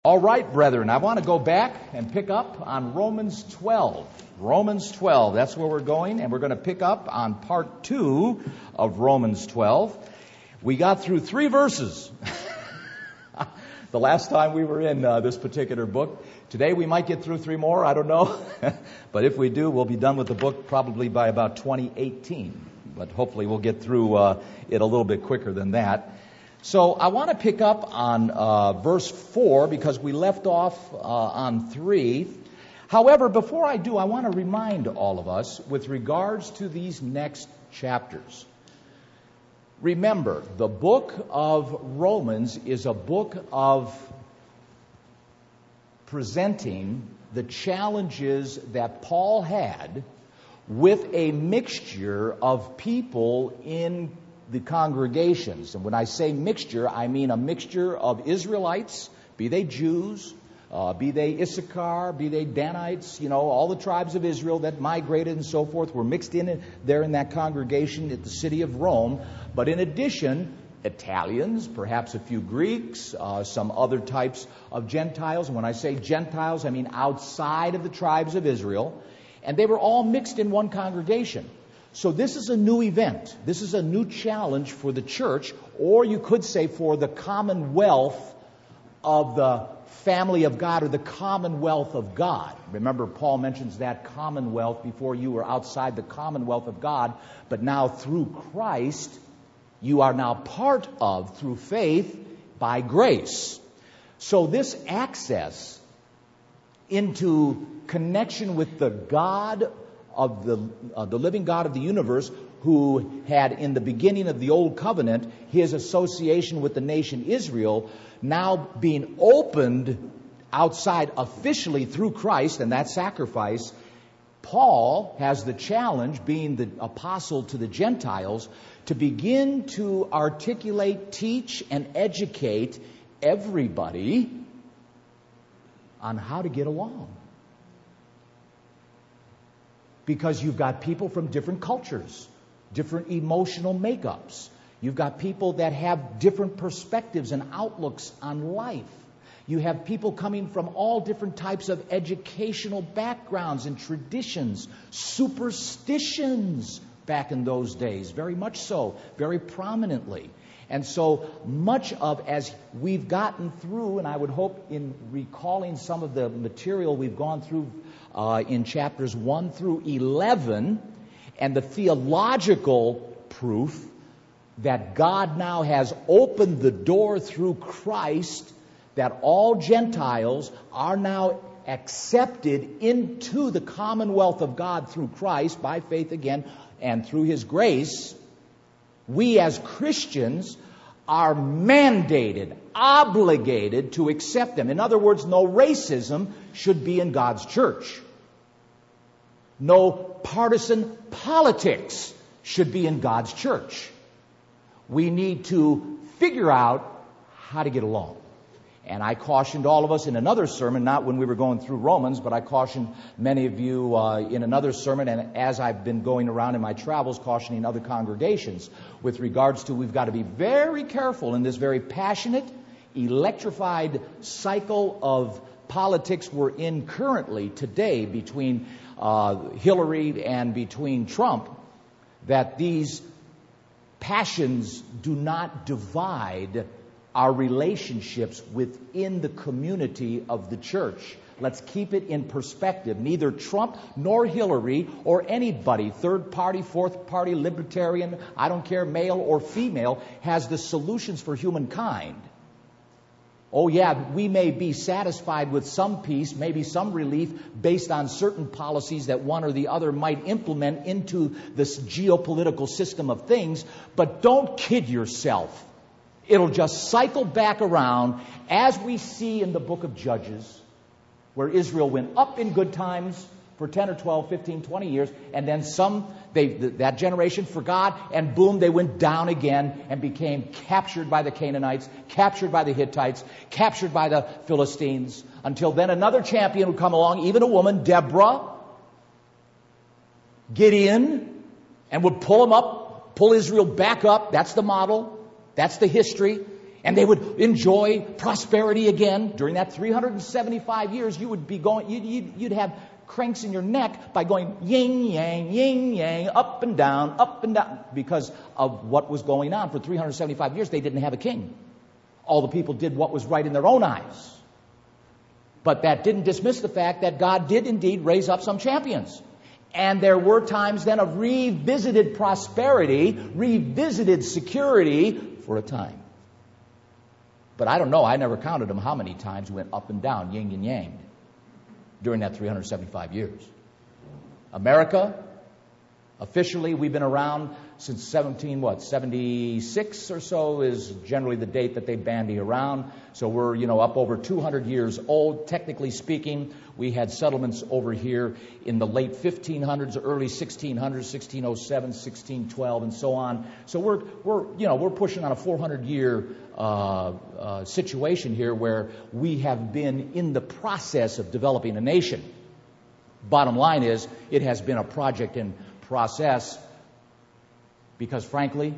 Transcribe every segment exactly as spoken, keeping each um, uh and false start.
All right, brethren, I want to go back and pick up on Romans twelve. Romans twelve, that's where we're going, and we're going to pick up on part two of Romans twelve. We got through three verses the last time we were in uh, this particular book. Today we might get through three more, I don't know. But if we do, we'll be done with the book probably by about twenty eighteen. But hopefully we'll get through uh, it a little bit quicker than that. So I want to pick up on uh, verse four because we left off uh, on three. However, before I do, I want to remind all of us with regards to these next chapters. Remember, the book of Romans is a book of presenting the challenges that Paul had with a mixture of people in the congregations. And when I say mixture, I mean a mixture of Israelites, be they Jews, uh, be they Issachar, be they Danites, you know, all the tribes of Israel that migrated and so forth were mixed in there in that congregation at the city of Rome. But in addition, Italians, perhaps a few Greeks, uh, some other types of Gentiles. And when I say Gentiles, I mean outside of the tribes of Israel. And they were all mixed in one congregation. So this is a new event. This is a new challenge for the church, or you could say for the commonwealth of the family of God, or the commonwealth of God. Remember, Paul mentions that commonwealth. Before you were outside the commonwealth of God, but now through Christ, you are now part of, through faith, by grace. So this access into connection with the God of the uh, the living God of the universe, who had in the beginning of the old covenant his association with the nation Israel, now being opened outside officially through Christ and that sacrifice. Paul has the challenge, being the apostle to the Gentiles, to begin to articulate, teach, and educate everybody on how to get along. Because you've got people from different cultures, different emotional makeups. You've got people that have different perspectives and outlooks on life. You have people coming from all different types of educational backgrounds and traditions, superstitions back in those days, very much so, very prominently. And so much of, as we've gotten through, and I would hope in recalling some of the material we've gone through uh, in chapters one through eleven, and the theological proof that God now has opened the door through Christ, that all Gentiles are now accepted into the commonwealth of God through Christ, by faith again, and through His grace. We as Christians are mandated, obligated to accept them. In other words, no racism should be in God's church. No partisan politics should be in God's church. We need to figure out how to get along. And I cautioned all of us in another sermon, not when we were going through Romans, but I cautioned many of you uh, in another sermon, and as I've been going around in my travels, cautioning other congregations with regards to, we've got to be very careful in this very passionate, electrified cycle of politics we're in currently today between uh, Hillary and between Trump, that these passions do not divide our relationships within the community of the church. Let's keep it in perspective. Neither Trump nor Hillary or anybody, third party, fourth party, libertarian, I don't care, male or female, has the solutions for humankind. Oh yeah, we may be satisfied with some peace, maybe some relief based on certain policies that one or the other might implement into this geopolitical system of things, but don't kid yourself. It'll just cycle back around, as we see in the book of Judges, where Israel went up in good times for ten or twelve, fifteen, twenty years, and then some, they, that generation forgot, and boom, they went down again and became captured by the Canaanites, captured by the Hittites, captured by the Philistines, until then another champion would come along, even a woman, Deborah, Gideon, and would pull them up, pull Israel back up. That's the model. That's the history. And they would enjoy prosperity again. During that three hundred seventy-five years, you would be going, you'd, you'd, you'd have cranks in your neck by going yin yang, yin yang, up and down, up and down, because of what was going on. For three hundred seventy-five years, they didn't have a king. All the people did what was right in their own eyes. But that didn't dismiss the fact that God did indeed raise up some champions. And there were times then of revisited prosperity, revisited security for a time. But I don't know, I never counted them how many times went up and down, yin and yang, during that three hundred seventy-five years. America, officially, we've been around since seventeen, what, seventy-six or so is generally the date that they bandy around. So we're, you know, up over two hundred years old, technically speaking. We had settlements over here in the late fifteen hundreds, early sixteen hundreds, sixteen oh seven, sixteen twelve, and so on. So we're, we're, you know, we're pushing on a four hundred year uh, uh, situation here where we have been in the process of developing a nation. Bottom line is, it has been a project in process because, frankly,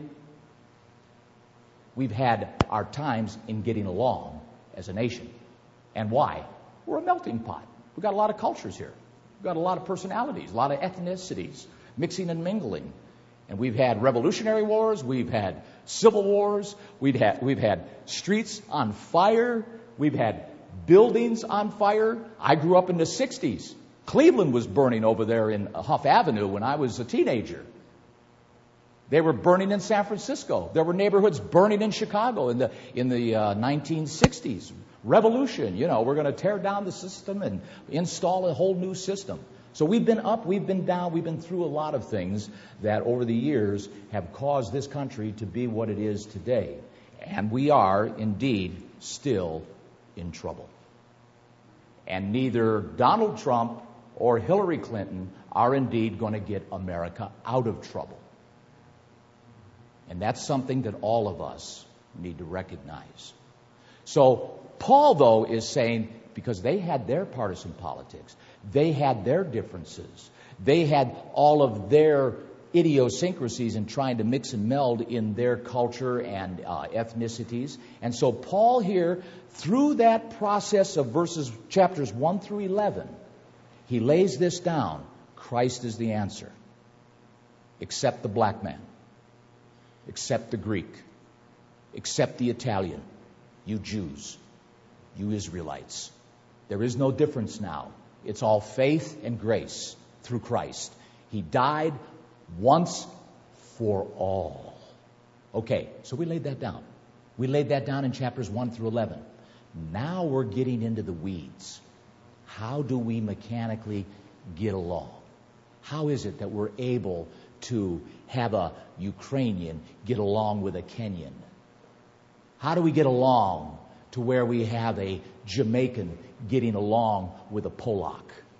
we've had our times in getting along as a nation. And why? We're a melting pot. We've got a lot of cultures here. We've got a lot of personalities, a lot of ethnicities, mixing and mingling. And we've had revolutionary wars, we've had civil wars, we've had, we've had streets on fire, we've had buildings on fire. I grew up in the sixties. Cleveland was burning over there in Huff Avenue when I was a teenager. They were burning in San Francisco. There were neighborhoods burning in Chicago in the in the uh, nineteen sixties. Revolution, you know, we're going to tear down the system and install a whole new system. So we've been up, we've been down, we've been through a lot of things that over the years have caused this country to be what it is today. And we are indeed still in trouble. And neither Donald Trump or Hillary Clinton are indeed going to get America out of trouble. And that's something that all of us need to recognize. So Paul, though, is saying, because they had their partisan politics, they had their differences, they had all of their idiosyncrasies in trying to mix and meld in their culture and uh, ethnicities. And so Paul here, through that process of verses, chapters one through eleven, he lays this down. Christ is the answer. Accept the black man. Accept the Greek. Accept the Italian. You Jews. You Israelites. There is no difference now. It's all faith and grace through Christ. He died once for all. Okay, so we laid that down. We laid that down in chapters one through eleven. Now we're getting into the weeds. How do we mechanically get along? How is it that we're able to have a Ukrainian get along with a Kenyan? How do we get along to where we have a Jamaican getting along with a Polak?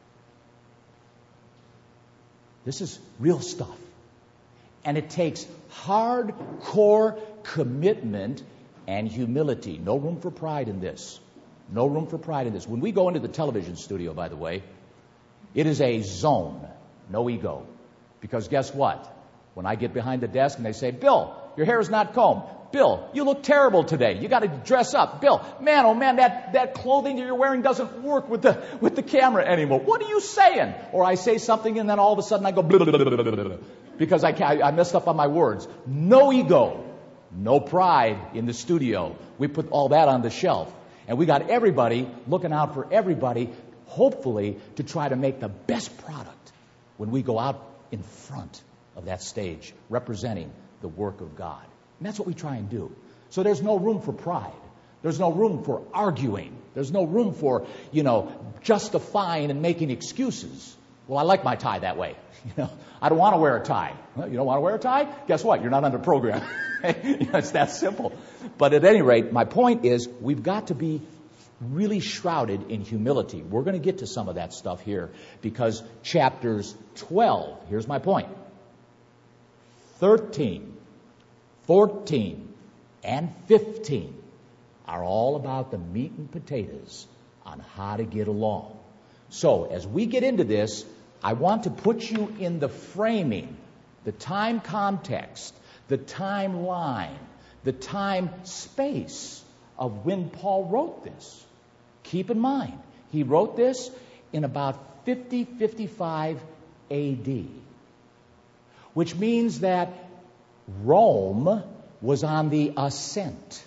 This is real stuff. And it takes hardcore commitment and humility. No room for pride in this. No room for pride in this. When we go into the television studio, by the way, it is a zone. No ego. Because guess what? When I get behind the desk and they say, Bill, your hair is not combed. Bill, you look terrible today. You got to dress up. Bill, man, oh man, that, that clothing that you're wearing doesn't work with the with the camera anymore. What are you saying? Or I say something and then all of a sudden I go blah, blah, blah, blah, blah, blah, because I, I messed up on my words. No ego, no pride in the studio. We put all that on the shelf. And we got everybody looking out for everybody, hopefully to try to make the best product when we go out in front of that stage, representing the work of God. And that's what we try and do. So there's no room for pride. There's no room for arguing. There's no room for, you know, justifying and making excuses. Well, I like my tie that way. You know, I don't want to wear a tie. Well, you don't want to wear a tie? Guess what? You're not under program. You know, it's that simple. But at any rate, my point is we've got to be really shrouded in humility. We're going to get to some of that stuff here because chapters twelve, here's my point, thirteen, fourteen, and fifteen are all about the meat and potatoes on how to get along. So as we get into this, I want to put you in the framing, the time context, the timeline, the time space of when Paul wrote this. Keep in mind, he wrote this in about fifty fifty-five A D, which means that Rome was on the ascent.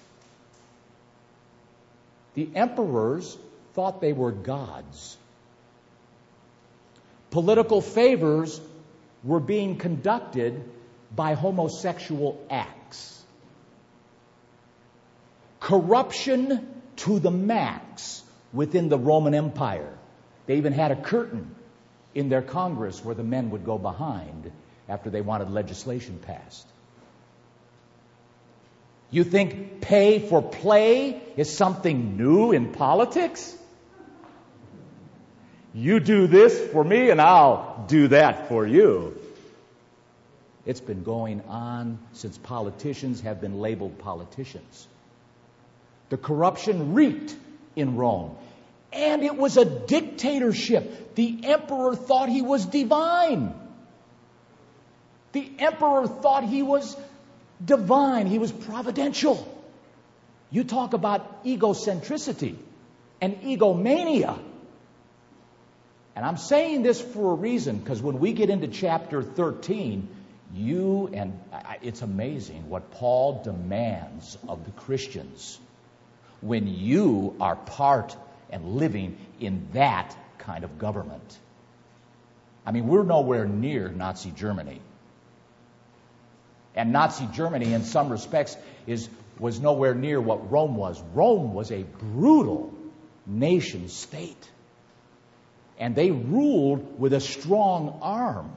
The emperors thought they were gods. Political favors were being conducted by homosexual acts. Corruption to the max within the Roman Empire. They even had a curtain in their Congress where the men would go behind after they wanted legislation passed. You think pay for play is something new in politics? You do this for me and I'll do that for you. It's been going on since politicians have been labeled politicians. The corruption reeked in Rome. And it was a dictatorship. The emperor thought he was divine. The emperor thought he was divine. He was providential. You talk about egocentricity and egomania. And I'm saying this for a reason, because when we get into chapter thirteen, you and it's amazing what Paul demands of the Christians when you are part and living in that kind of government. I mean, we're nowhere near Nazi Germany. And Nazi Germany, in some respects, is was nowhere near what Rome was. Rome was a brutal nation state. And they ruled with a strong arm,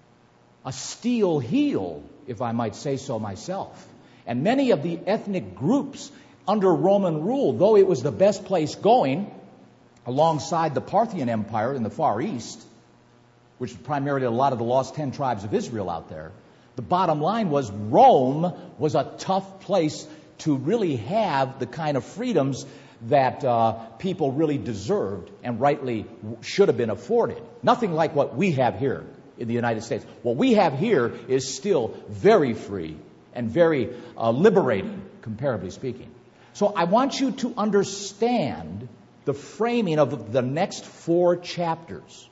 a steel heel, if I might say so myself. And many of the ethnic groups under Roman rule, though it was the best place going, alongside the Parthian Empire in the Far East, which is primarily a lot of the lost ten tribes of Israel out there, the bottom line was Rome was a tough place to really have the kind of freedoms that uh, people really deserved and rightly should have been afforded. Nothing like what we have here in the United States. What we have here is still very free and very uh, liberating, comparably speaking. So I want you to understand the framing of the next four chapters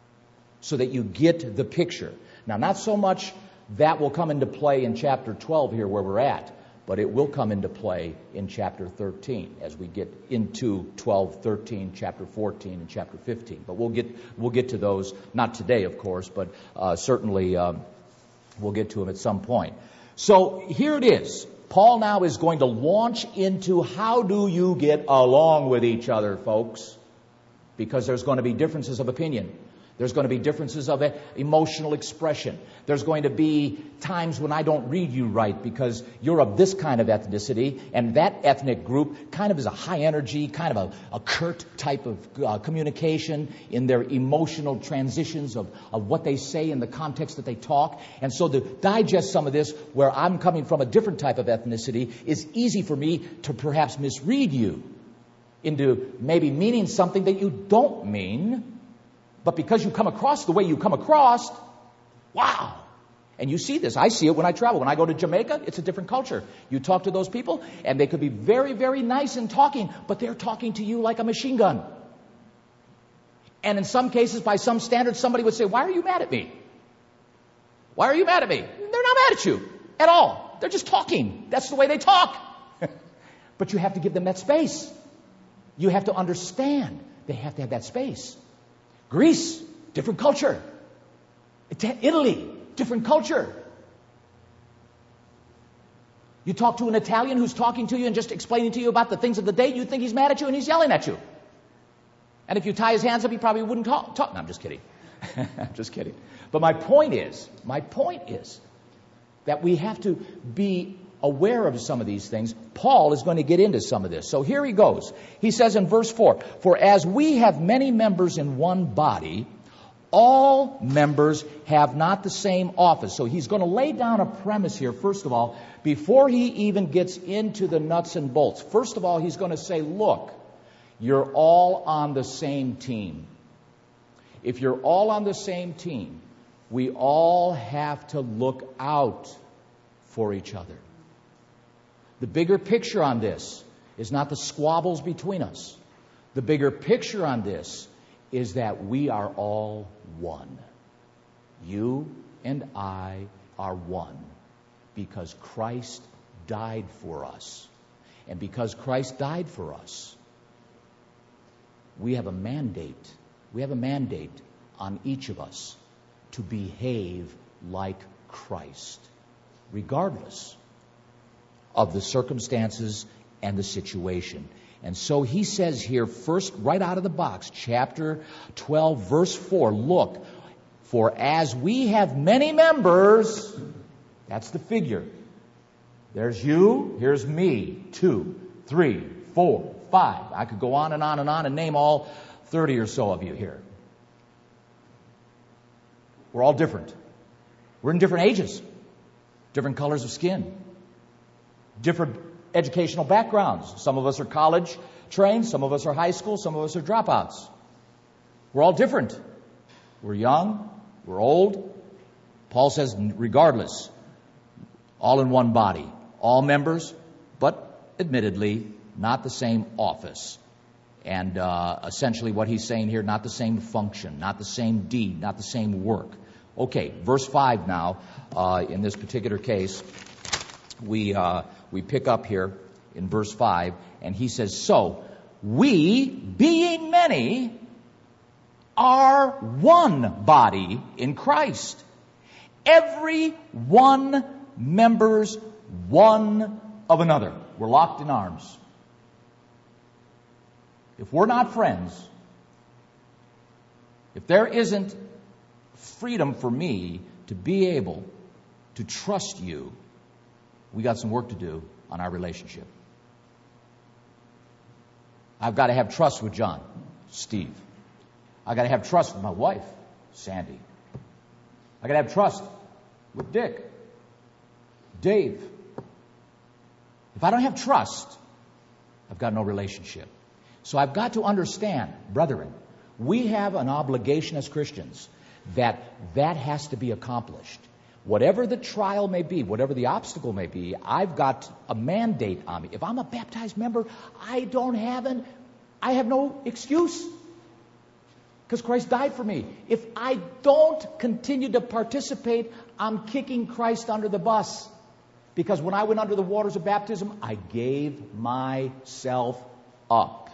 so that you get the picture. Now, not so much that will come into play in chapter twelve here where we're at, but it will come into play in chapter thirteen as we get into twelve, thirteen, chapter fourteen, and chapter fifteen. But we'll get we'll get to those, not today, of course, but uh, certainly um, we'll get to them at some point. So here it is. Paul now is going to launch into how do you get along with each other, folks? Because there's going to be differences of opinion. There's going to be differences of emotional expression. There's going to be times when I don't read you right because you're of this kind of ethnicity, and that ethnic group kind of is a high energy, kind of a, a curt type of uh, communication in their emotional transitions of, of what they say in the context that they talk. And so to digest some of this, where I'm coming from a different type of ethnicity, is easy for me to perhaps misread you into maybe meaning something that you don't mean. But because you come across the way you come across, wow. And you see this. I see it when I travel. When I go to Jamaica, it's a different culture. You talk to those people, and they could be very, very nice in talking, but they're talking to you like a machine gun. And in some cases, by some standards, somebody would say, why are you mad at me? Why are you mad at me? They're not mad at you at all. They're just talking. That's the way they talk. But you have to give them that space. You have to understand. They have to have that space. Greece, different culture. Italy, different culture. You talk to an Italian who's talking to you and just explaining to you about the things of the day, you think he's mad at you and he's yelling at you. And if you tie his hands up, he probably wouldn't talk. talk. No, I'm just kidding. I'm just kidding. But my point is, my point is that we have to be aware of some of these things. Paul is going to get into some of this. So here he goes. He says in verse four, for as we have many members in one body, all members have not the same office. So he's going to lay down a premise here, first of all, before he even gets into the nuts and bolts. First of all, he's going to say, look, you're all on the same team. If you're all on the same team, we all have to look out for each other. The bigger picture on this is not the squabbles between us. The bigger picture on this is that we are all one. You and I are one because Christ died for us. And because Christ died for us, we have a mandate. We have a mandate on each of us to behave like Christ, regardless of the circumstances and the situation. And so he says here, first, right out of the box, chapter twelve, verse four, look, for as we have many members, that's the figure. There's you, here's me, two, three, four, five. I could go on and on and on and name all thirty or so of you here. We're all different. We're in different ages, different colors of skin, different educational backgrounds. Some of us are college trained, some of us are high school, some of us are dropouts. We're all different. We're young, we're old. Paul says, regardless, all in one body, all members, but admittedly, not the same office. And uh, essentially what he's saying here, not the same function, not the same deed, not the same work. Okay, verse five now, uh, in this particular case, we uh, we pick up here in verse five, and he says, so, we, being many, are one body in Christ. Every one members one of another. We're locked in arms. If we're not friends, if there isn't freedom for me to be able to trust you, we got some work to do on our relationship. I've got to have trust with John, Steve. I've got to have trust with my wife, Sandy. I've got to have trust with Dick, Dave. If I don't have trust, I've got no relationship. So I've got to understand, brethren, we have an obligation as Christians that that has to be accomplished. Whatever the trial may be, whatever the obstacle may be, I've got a mandate on me. If I'm a baptized member, I don't have an, I have no excuse. Because Christ died for me. If I don't continue to participate, I'm kicking Christ under the bus. Because when I went under the waters of baptism, I gave myself up.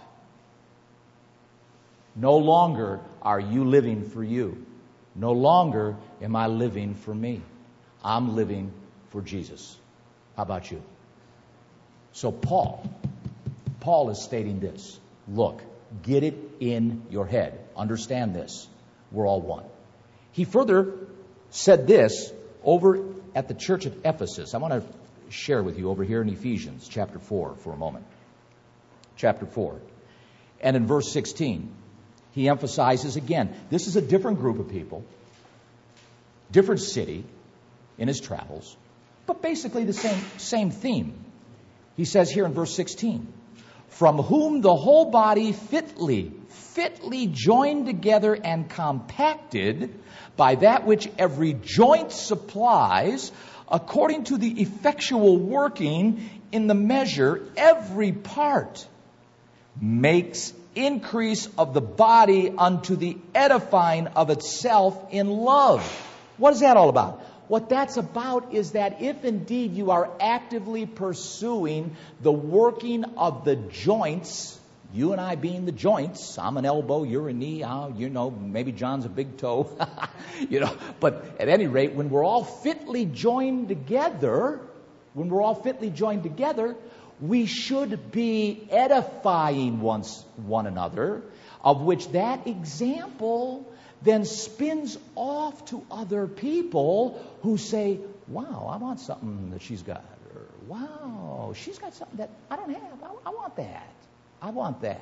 No longer are you living for you. No longer am I living for me. I'm living for Jesus. How about you? So Paul, Paul is stating this. Look, get it in your head. Understand this. We're all one. He further said this over at the church at Ephesus. I want to share with you over here in Ephesians chapter four for a moment. Chapter four. And in verse sixteen, he emphasizes again, this is a different group of people, different city in his travels, but basically the same, same theme. He says here in verse sixteen, from whom the whole body fitly, fitly joined together and compacted by that which every joint supplies, according to the effectual working in the measure, every part makes increase of the body unto the edifying of itself in love. What is that all about? What that's about is that if indeed you are actively pursuing the working of the joints, you and I being the joints, I'm an elbow, you're a knee, uh, you know, maybe John's a big toe, you know, but at any rate, when we're all fitly joined together, when we're all fitly joined together, we should be edifying once, one another, of which that example then spins off to other people who say, wow, I want something that she's got. Or, wow, she's got something that I don't have. I, I want that. I want that.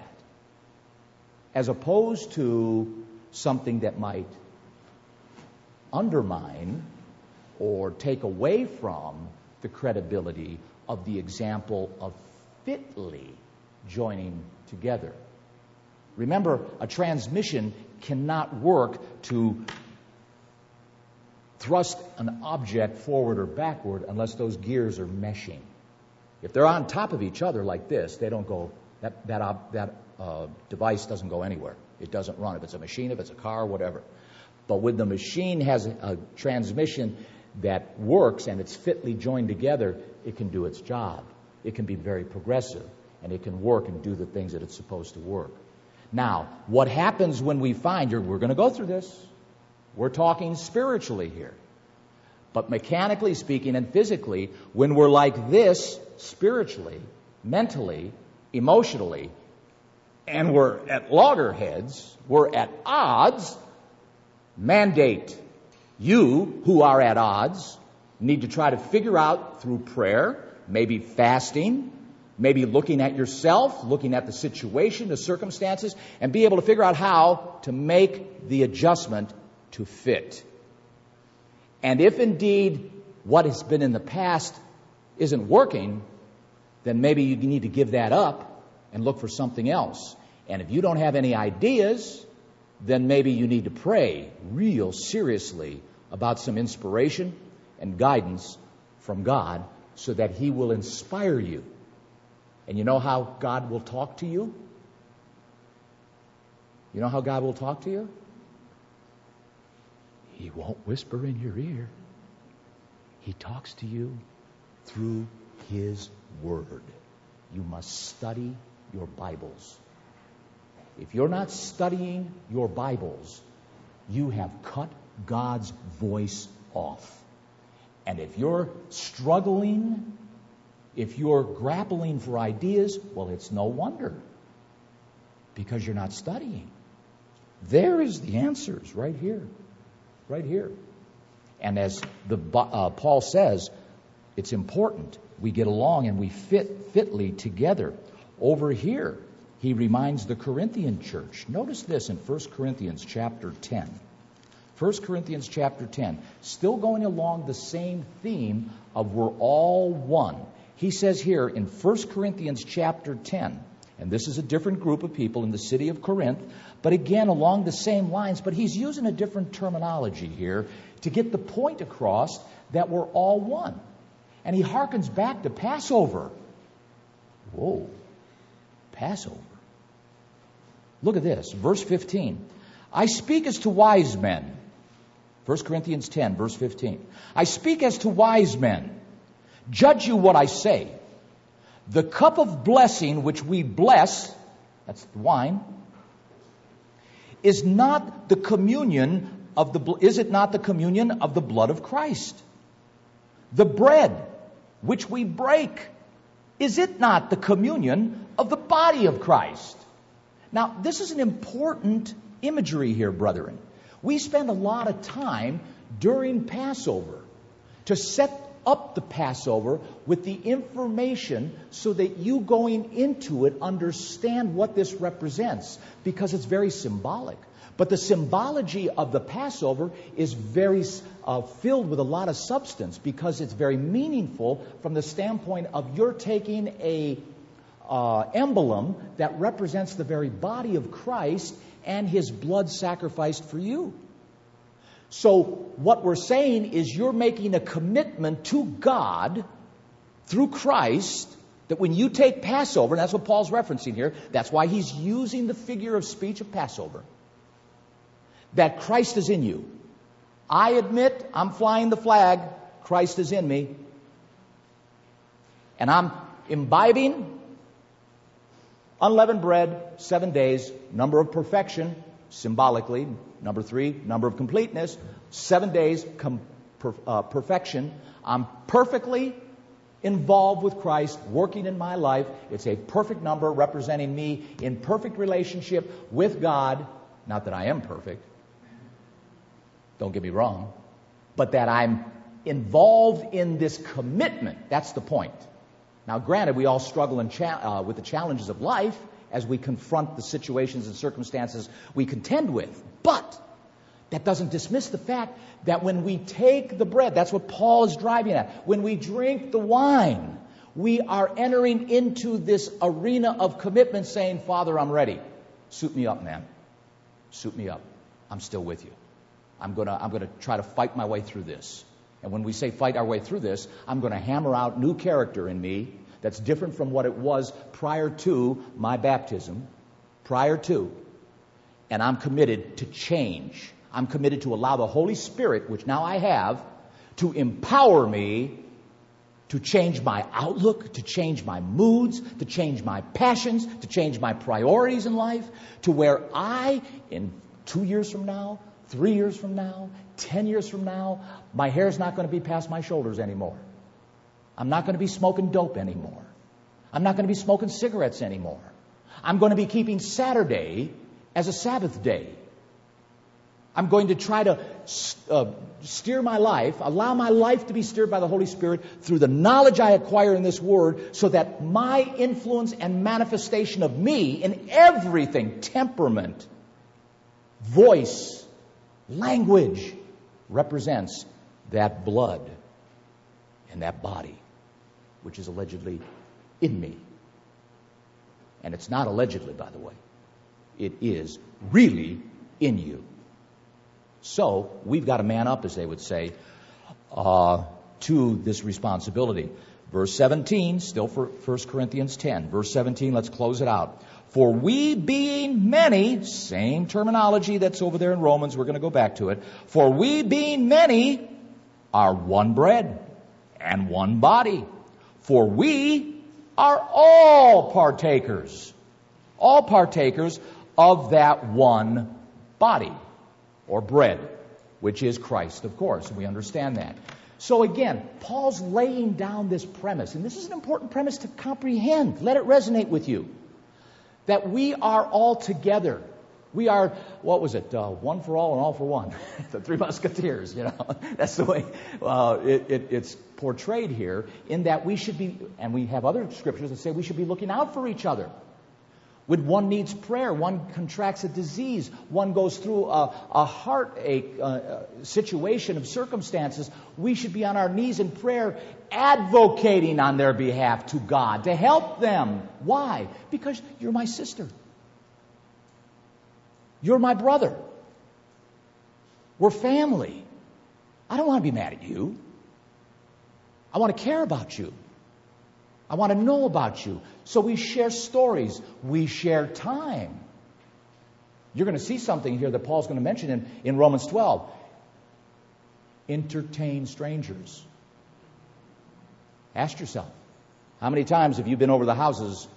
As opposed to something that might undermine or take away from the credibility of the example of fitly joining together. Remember, a transmission cannot work to thrust an object forward or backward unless those gears are meshing. If they're on top of each other like this, they don't go, that, that, uh, that uh, device doesn't go anywhere. It doesn't run. If it's a machine, if it's a car, whatever. But when the machine has a, a transmission that works and it's fitly joined together, it can do its job. It can be very progressive, and it can work and do the things that it's supposed to work. Now, what happens when we find, you're, we're going to go through this. We're talking spiritually here. But mechanically speaking and physically, when we're like this, spiritually, mentally, emotionally, and we're at loggerheads, we're at odds, mandate you who are at odds need to try to figure out through prayer, maybe fasting, maybe looking at yourself, looking at the situation, the circumstances, and be able to figure out how to make the adjustment to fit. And if indeed what has been in the past isn't working, then maybe you need to give that up and look for something else. And if you don't have any ideas, then maybe you need to pray real seriously about some inspiration and guidance from God so that He will inspire you. And you know how God will talk to you? You know how God will talk to you? He won't whisper in your ear. He talks to you through His Word. You must study your Bibles. If you're not studying your Bibles, you have cut God's voice off. And if you're struggling, if you're grappling for ideas, well, it's no wonder, because you're not studying. There is the answers right here. Right here. And as the uh, Paul says, it's important we get along and we fit fitly together. Over here, he reminds the Corinthian church. Notice this in First Corinthians chapter ten. First Corinthians chapter ten. Still going along the same theme of we're all one. He says here in First Corinthians chapter ten, and this is a different group of people in the city of Corinth, but again along the same lines, but he's using a different terminology here to get the point across that we're all one. And he harkens back to Passover. Whoa, Passover. Look at this, verse fifteen. I speak as to wise men. First Corinthians ten, verse fifteen. I speak as to wise men. Judge you what I say. The cup of blessing which we bless, that's the wine, is not the communion of the is it not the communion of the blood of Christ? The bread which we break, is it not the communion of the body of Christ? Now, this is an important imagery here, brethren. We spend a lot of time during Passover to set up the Passover with the information so that you going into it understand what this represents, because it's very symbolic. But the symbology of the Passover is very uh, filled with a lot of substance, because it's very meaningful from the standpoint of you're taking a uh, emblem that represents the very body of Christ and His blood sacrificed for you. So what we're saying is you're making a commitment to God through Christ, that when you take Passover, and that's what Paul's referencing here, that's why he's using the figure of speech of Passover, that Christ is in you. I admit I'm flying the flag, Christ is in me, and I'm imbibing unleavened bread, seven days, number of perfection, symbolically. Number three, number of completeness. Seven days, com- per, uh, perfection. I'm perfectly involved with Christ, working in my life. It's a perfect number representing me in perfect relationship with God. Not that I am perfect. Don't get me wrong. But that I'm involved in this commitment. That's the point. Now, granted, we all struggle in cha- uh, with the challenges of life as we confront the situations and circumstances we contend with. But that doesn't dismiss the fact that when we take the bread, that's what Paul is driving at. When we drink the wine, we are entering into this arena of commitment, saying, Father, I'm ready. Suit me up, man. Suit me up. I'm still with you. I'm going to I'm going to try to fight my way through this. And when we say fight our way through this, I'm going to hammer out new character in me that's different from what it was prior to my baptism, prior to, and I'm committed to change. I'm committed to allow the Holy Spirit, which now I have, to empower me to change my outlook, to change my moods, to change my passions, to change my priorities in life, to where I, in two years from now, three years from now, ten years from now, my hair's not going to be past my shoulders anymore. I'm not going to be smoking dope anymore. I'm not going to be smoking cigarettes anymore. I'm going to be keeping Saturday as a Sabbath day. I'm going to try to uh, steer my life, allow my life to be steered by the Holy Spirit through the knowledge I acquire in this Word, so that my influence and manifestation of me in everything, temperament, voice, language, represents that blood and that body, which is allegedly in me. And it's not allegedly, by the way. It is really in you. So we've got to man up, as they would say, uh, to this responsibility. Verse seventeen, still for First Corinthians ten. Verse seventeen, let's close it out. For we being many, same terminology that's over there in Romans, we're going to go back to it. For we being many are one bread and one body. For we are all partakers, all partakers of that one body. Or bread, which is Christ, of course. We understand that. So again, Paul's laying down this premise, and this is an important premise to comprehend. Let it resonate with you. That we are all together. We are, what was it, uh, one for all and all for one. The Three Musketeers, you know. That's the way uh, it, it, it's portrayed here, in that we should be, and we have other scriptures that say we should be looking out for each other. When one needs prayer, one contracts a disease, one goes through a, a heartache uh, situation of circumstances, we should be on our knees in prayer, advocating on their behalf to God to help them. Why? Because you're my sister. You're my brother. We're family. I don't want to be mad at you. I want to care about you. I want to know about you. So we share stories. We share time. You're going to see something here that Paul's going to mention in, in Romans twelve. Entertain strangers. Ask yourself, how many times have you been over the houses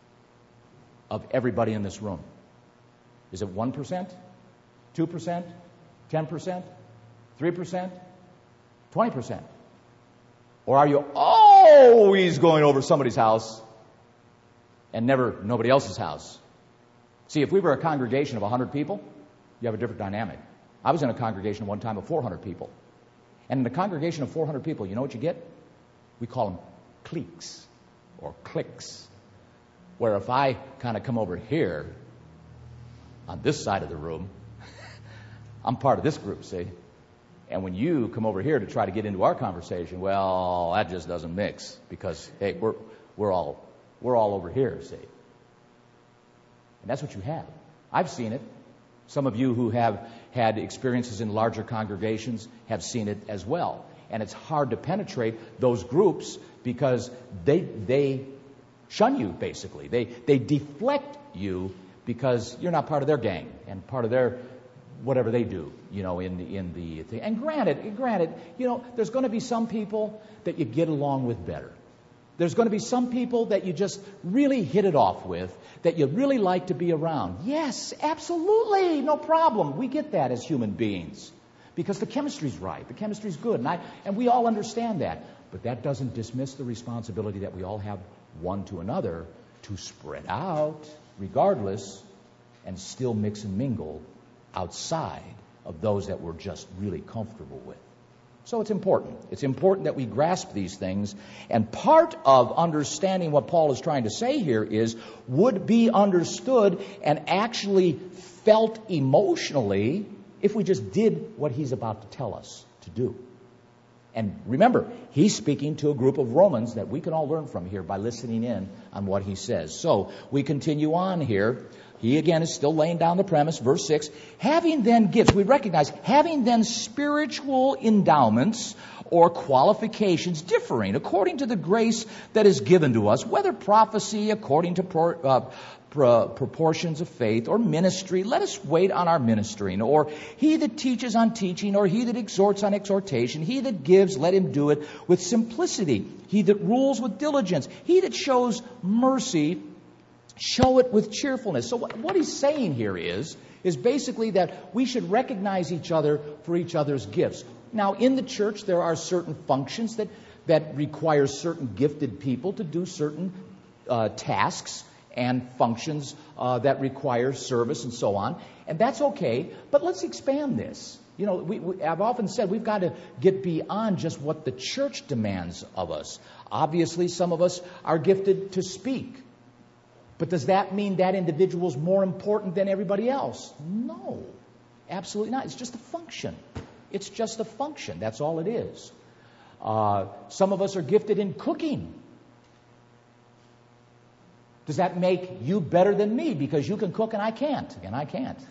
of everybody in this room? Is it one percent? two percent? ten percent? three percent? twenty percent? Or are you always going over somebody's house and never nobody else's house? See, if we were a congregation of one hundred people, you have a different dynamic. I was in a congregation one time of four hundred people. And in a congregation of four hundred people, you know what you get? We call them cliques or cliques. Where if I kind of come over here on this side of the room, I'm part of this group, see? And when you come over here to try to get into our conversation, well, that just doesn't mix, because hey, we're we're all we're all over here, see. And that's what you have. I've seen it. Some of you who have had experiences in larger congregations have seen it as well. And it's hard to penetrate those groups because they they shun you, basically. They they deflect you because you're not part of their gang and part of their whatever they do, you know, in the, in the thing. And granted, granted, you know, there's going to be some people that you get along with better. There's going to be some people that you just really hit it off with, that you really like to be around. Yes, absolutely, no problem. We get that as human beings because the chemistry's right. The chemistry's good, and I and we all understand that. But that doesn't dismiss the responsibility that we all have one to another to spread out, regardless, and still mix and mingle outside of those that we're just really comfortable with. So it's important. It's important that we grasp these things. And part of understanding what Paul is trying to say here is would be understood and actually felt emotionally if we just did what he's about to tell us to do. And remember, he's speaking to a group of Romans that we can all learn from here by listening in on what he says. So we continue on here. He again is still laying down the premise, verse six, having then gifts, we recognize, having then spiritual endowments or qualifications differing according to the grace that is given to us, whether prophecy according to pro, uh, pro, proportions of faith, or ministry, let us wait on our ministering, or he that teaches on teaching, or he that exhorts on exhortation, he that gives, let him do it with simplicity, he that rules with diligence, he that shows mercy, show it with cheerfulness. So what, what he's saying here is, is basically that we should recognize each other for each other's gifts. Now, in the church, there are certain functions that, that require certain gifted people to do certain uh, tasks and functions uh, that require service and so on. And that's okay, but let's expand this. You know, we, we, I've often said we've got to get beyond just what the church demands of us. Obviously, some of us are gifted to speak. But does that mean that individual is more important than everybody else? No, absolutely not. It's just a function. It's just a function. That's all it is. Uh, some of us are gifted in cooking. Does that make you better than me because you can cook and I can't? And I can't.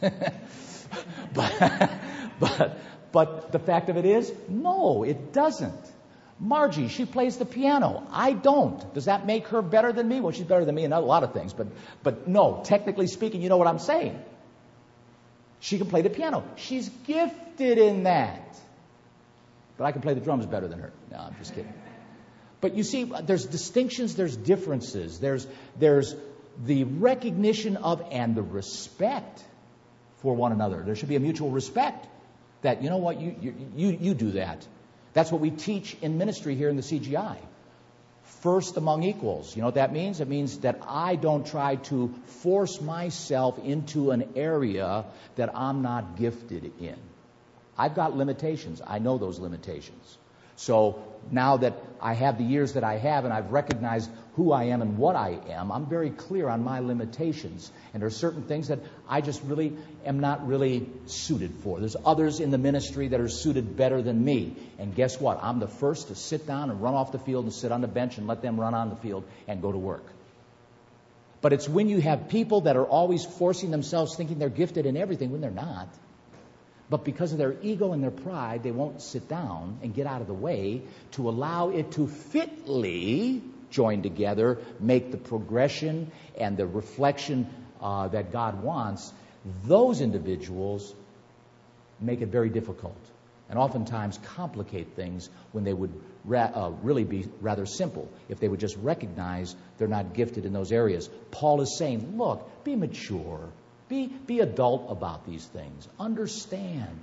but, but, but the fact of it is, no, it doesn't. Margie, she plays the piano. I don't. Does that make her better than me? Well, she's better than me in a lot of things. But, but no, technically speaking, you know what I'm saying. She can play the piano. She's gifted in that. But I can play the drums better than her. No, I'm just kidding. But you see, there's distinctions, there's differences. There's, there's the recognition of and the respect for one another. There should be a mutual respect that, you know what, you, you, you, you do that. That's what we teach in ministry here in the C G I. First among equals. You know what that means? It means that I don't try to force myself into an area that I'm not gifted in. I've got limitations. I know those limitations. So now that I have the years that I have and I've recognized who I am and what I am, I'm very clear on my limitations. And there are certain things that I just really am not really suited for. There's others in the ministry that are suited better than me. And guess what? I'm the first to sit down and run off the field and sit on the bench and let them run on the field and go to work. But it's when you have people that are always forcing themselves thinking they're gifted in everything when they're not. But because of their ego and their pride, they won't sit down and get out of the way to allow it to fitly join together, make the progression and the reflection uh, that God wants. Those individuals make it very difficult and oftentimes complicate things when they would ra- uh, really be rather simple if they would just recognize they're not gifted in those areas. Paul is saying, look, be mature. Be, be adult about these things. Understand.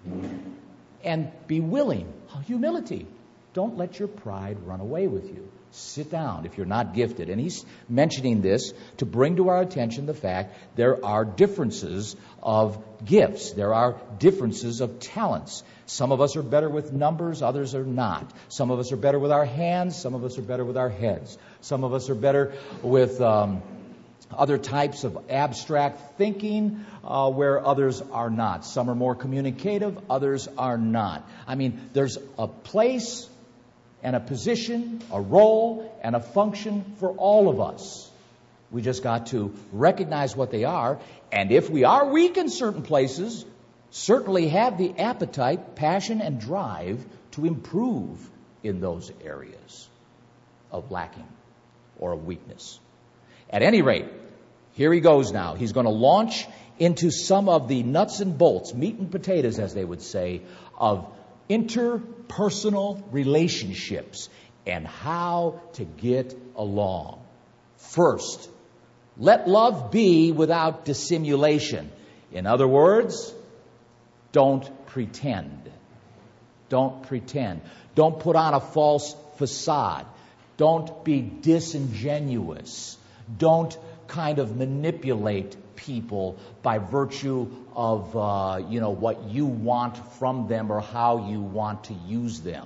And be willing. Humility. Don't let your pride run away with you. Sit down if you're not gifted. And he's mentioning this to bring to our attention the fact there are differences of gifts. There are differences of talents. Some of us are better with numbers, others are not. Some of us are better with our hands, some of us are better with our heads. Some of us are better with Um, other types of abstract thinking uh, where others are not. Some are more communicative, others are not. I mean, there's a place and a position, a role and a function for all of us. We just got to recognize what they are. And if we are weak in certain places, certainly have the appetite, passion, and drive to improve in those areas of lacking or of weakness. At any rate, here he goes now. He's going to launch into some of the nuts and bolts, meat and potatoes, as they would say, of interpersonal relationships and how to get along. First, let love be without dissimulation. In other words, don't pretend. Don't pretend. Don't put on a false facade. Don't be disingenuous. Don't kind of manipulate people by virtue of, uh, you know, what you want from them or how you want to use them.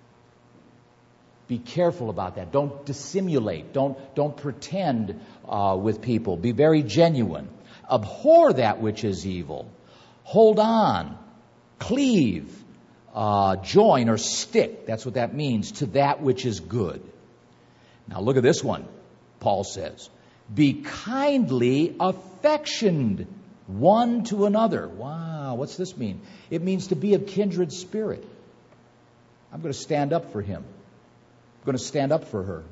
Be careful about that. Don't dissimulate. Don't, don't pretend uh, with people. Be very genuine. Abhor that which is evil. Hold on. Cleave. Uh, join or stick. That's what that means. To that which is good. Now look at this one. Paul says, Be kindly affectioned one to another. Wow, what's this mean? It means to be of kindred spirit. I'm going to stand up for him. I'm going to stand up for her.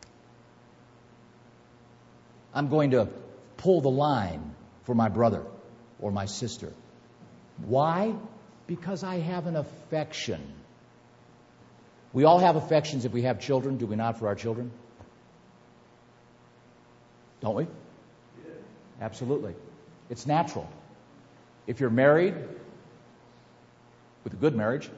I'm going to pull the line for my brother or my sister. Why? Because I have an affection. We all have affections if we have children, do we not, for our children? Don't we? Absolutely. It's natural. If you're married, with a good marriage,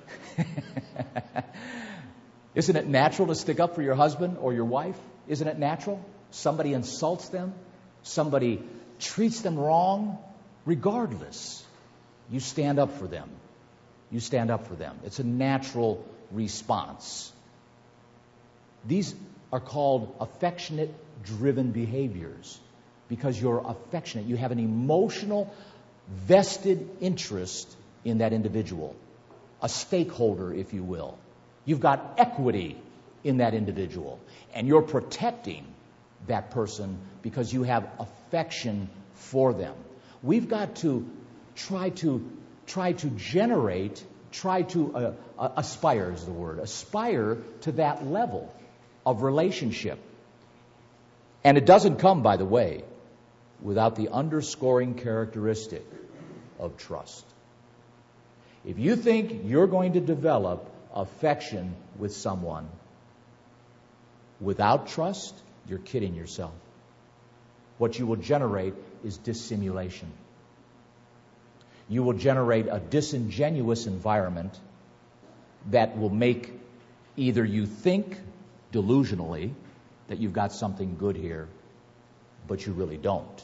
isn't it natural to stick up for your husband or your wife? Isn't it natural? Somebody insults them, somebody treats them wrong, regardless, you stand up for them. You stand up for them. It's a natural response. These are called affectionate-driven behaviors because you're affectionate. You have an emotional, vested interest in that individual, a stakeholder, if you will. You've got equity in that individual, and you're protecting that person because you have affection for them. We've got to try to try to generate, try to uh, uh, aspire is the word, aspire to that level of relationship. And it doesn't come, by the way, without the underscoring characteristic of trust. If you think you're going to develop affection with someone without trust, you're kidding yourself. What you will generate is dissimulation. You will generate a disingenuous environment that will make either you think delusionally that you've got something good here, but you really don't.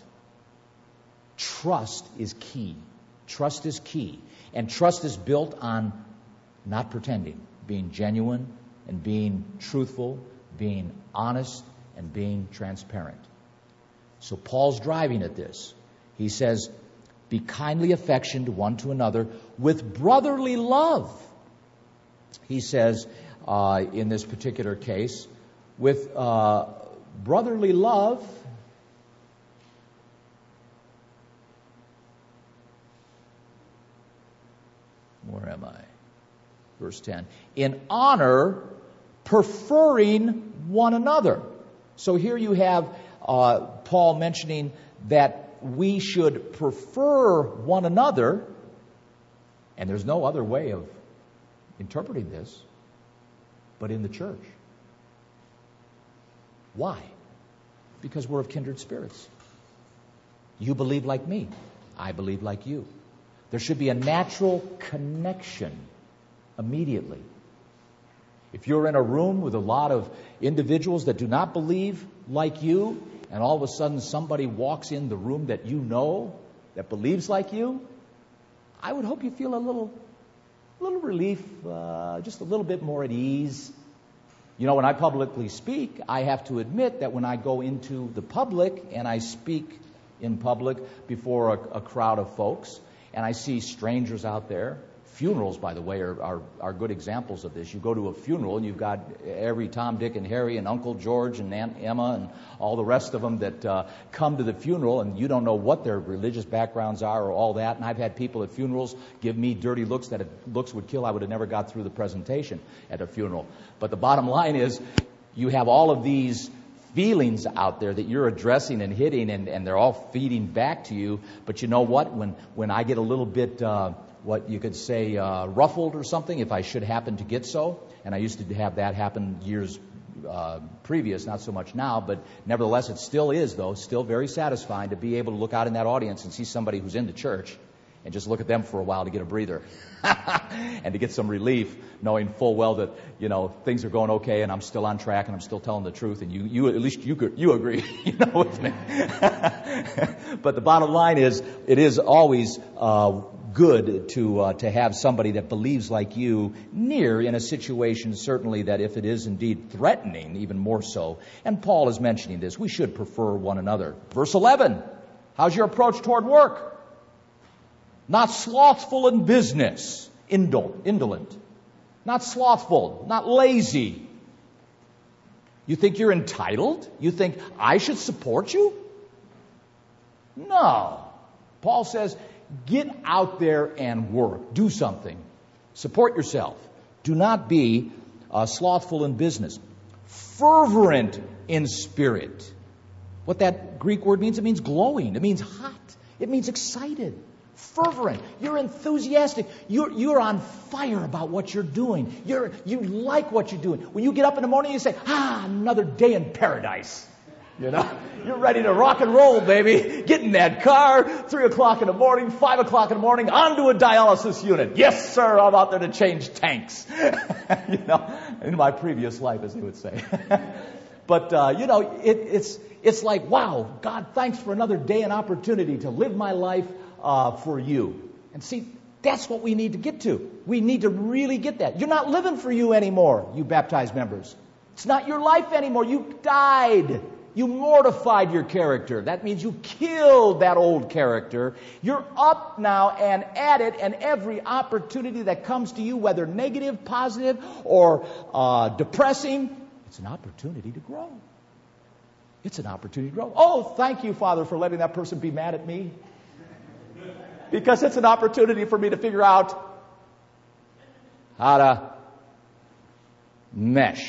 Trust is key. Trust is key. And trust is built on not pretending, being genuine and being truthful, being honest and being transparent. So Paul's driving at this. He says, be kindly affectioned one to another with brotherly love. He says, uh, in this particular case, with uh, brotherly love, where am I? Verse ten. In honor, preferring one another. So here you have uh, Paul mentioning that we should prefer one another, and there's no other way of interpreting this but in the church. Why? Because we're of kindred spirits. You believe like me. I believe like you. There should be a natural connection immediately. If you're in a room with a lot of individuals that do not believe like you, and all of a sudden somebody walks in the room that you know, that believes like you, I would hope you feel a little, little relief, uh, just a little bit more at ease. You know, when I publicly speak, I have to admit that when I go into the public and I speak in public before a, a crowd of folks, and I see strangers out there. Funerals, by the way, are, are, are good examples of this. You go to a funeral and you've got every Tom, Dick, and Harry and Uncle George and Aunt Emma and all the rest of them that uh, come to the funeral, and you don't know what their religious backgrounds are or all that. And I've had people at funerals give me dirty looks that looks would kill. I would have never got through the presentation at a funeral. But the bottom line is you have all of these feelings out there that you're addressing and hitting, and, and they're all feeding back to you. But you know what? When, when I get a little bit... Uh, what you could say, uh, ruffled or something, if I should happen to get so. And I used to have that happen years uh, previous, not so much now, but nevertheless it still is, though, still very satisfying to be able to look out in that audience and see somebody who's in the church and just look at them for a while to get a breather and to get some relief, knowing full well that, you know, things are going okay and I'm still on track and I'm still telling the truth, and you, you at least you you agree, you know, with me. But the bottom line is, it is always uh, good to uh, to have somebody that believes like you near in a situation, certainly that if it is indeed threatening, even more so. And Paul is mentioning this. We should prefer one another. Verse eleven, how's your approach toward work? Not slothful in business, indol- indolent. Not slothful, not lazy. You think you're entitled? You think I should support you? No. Paul says, get out there and work. Do something. Support yourself. Do not be uh, slothful in business. Fervent in spirit. What that Greek word means, it means glowing. It means hot. It means excited. Fervent. You're enthusiastic. You're, you're on fire about what you're doing. You're, you like what you're doing. When you get up in the morning, you say, ah, another day in paradise. You know, you're ready to rock and roll, baby. Get in that car, three o'clock in the morning, five o'clock in the morning, onto a dialysis unit. Yes, sir, I'm out there to change tanks. You know, in my previous life, as they would say. But, uh, you know, it, it's, it's like, wow, God, thanks for another day and opportunity to live my life uh, for you. And see, that's what we need to get to. We need to really get that. You're not living for you anymore, you baptized members. It's not your life anymore. You died. You mortified your character. That means you killed that old character. You're up now and at it, and every opportunity that comes to you, whether negative, positive, or uh, depressing, it's an opportunity to grow. It's an opportunity to grow. Oh, thank you, Father, for letting that person be mad at me. Because it's an opportunity for me to figure out how to mesh.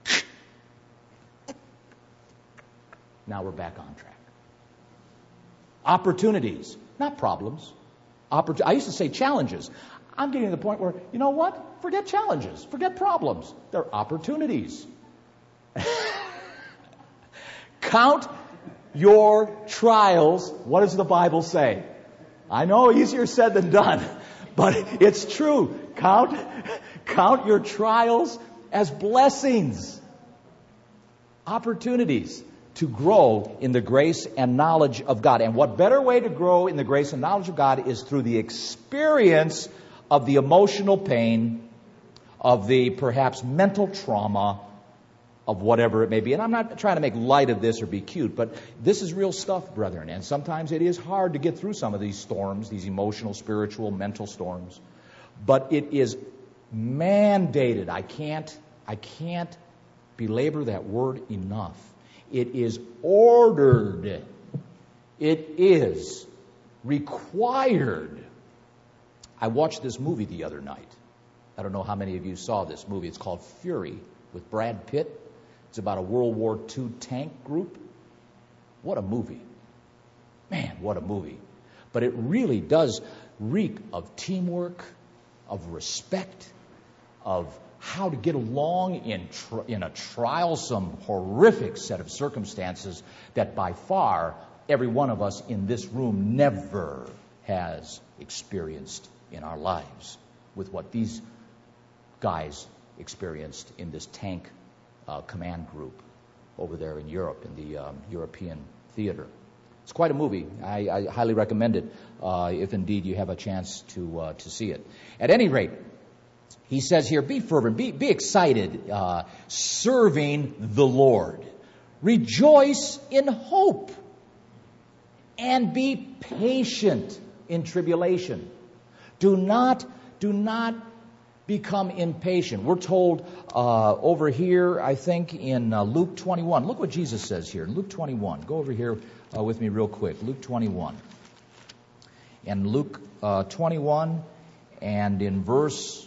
Now we're back on track. Opportunities, not problems. Oppor- I used to say challenges. I'm getting to the point where, you know what? Forget challenges. Forget problems. They're opportunities. Count your trials. What does the Bible say? I know, easier said than done, but it's true. Count, count your trials as blessings. Opportunities to grow in the grace and knowledge of God. And what better way to grow in the grace and knowledge of God is through the experience of the emotional pain, of the perhaps mental trauma, of whatever it may be. And I'm not trying to make light of this or be cute, but this is real stuff, brethren. And sometimes it is hard to get through some of these storms, these emotional, spiritual, mental storms. But it is mandated. I can't, I can't belabor that word enough. It is ordered. It is required. I watched this movie the other night. I don't know how many of you saw this movie. It's called Fury with Brad Pitt. It's about a World War Two tank group. What a movie. Man, what a movie. But it really does reek of teamwork, of respect, of how to get along in tr- in a trialsome, horrific set of circumstances that by far every one of us in this room never has experienced in our lives with what these guys experienced in this tank uh, command group over there in Europe, in the um, European theater. It's quite a movie. I, I highly recommend it uh, if indeed you have a chance to uh, to see it. At any rate, he says here, be fervent, be, be excited, uh, serving the Lord. Rejoice in hope, and be patient in tribulation. Do not, do not become impatient. We're told uh, over here, I think, in uh, Luke twenty-one. Look what Jesus says here in Luke twenty-one. Go over here uh, with me real quick. Luke twenty-one. And Luke uh, twenty-one, and in verse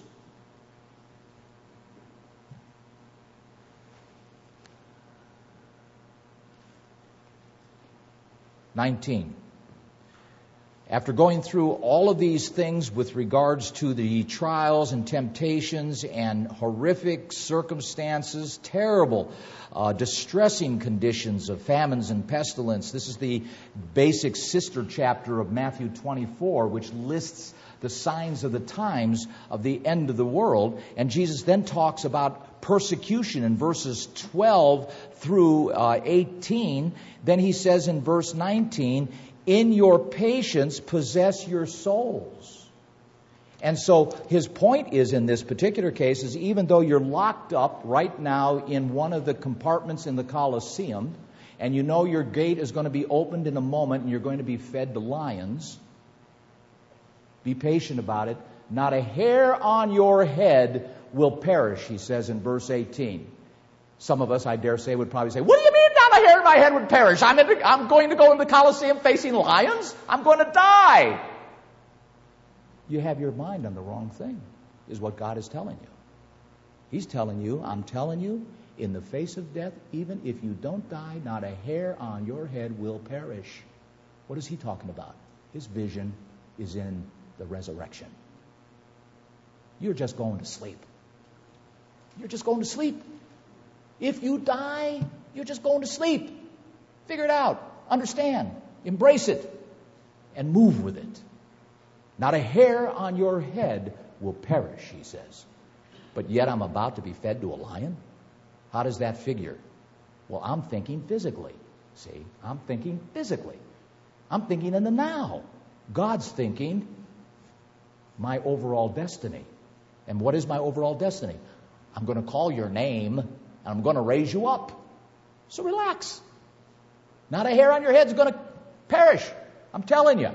nineteen. After going through all of these things with regards to the trials and temptations and horrific circumstances, terrible, uh, distressing conditions of famines and pestilence. This is the basic sister chapter of Matthew twenty-four, which lists the signs of the times of the end of the world. And Jesus then talks about persecution in verses twelve through uh, eighteen. Then he says in verse nineteen, in your patience possess your souls. And so his point is, in this particular case, is even though you're locked up right now in one of the compartments in the Colosseum, and you know your gate is going to be opened in a moment and you're going to be fed to lions, be patient about it. Not a hair on your head will perish, he says in verse eighteen. Some of us, I dare say, would probably say, what do you mean not not a hair in my head would perish. I'm, in the, I'm going to go in the Colosseum facing lions. I'm going to die. You have your mind on the wrong thing, is what God is telling you. He's telling you, I'm telling you, in the face of death, even if you don't die, not a hair on your head will perish. What is he talking about? His vision is in the resurrection. You're just going to sleep. You're just going to sleep. If you die, you're just going to sleep. Figure it out. Understand. Embrace it. And move with it. Not a hair on your head will perish, he says. But yet I'm about to be fed to a lion? How does that figure? Well, I'm thinking physically. See, I'm thinking physically. I'm thinking in the now. God's thinking my overall destiny. And what is my overall destiny? I'm going to call your name, and I'm going to raise you up. So relax. Not a hair on your head is going to perish. I'm telling you.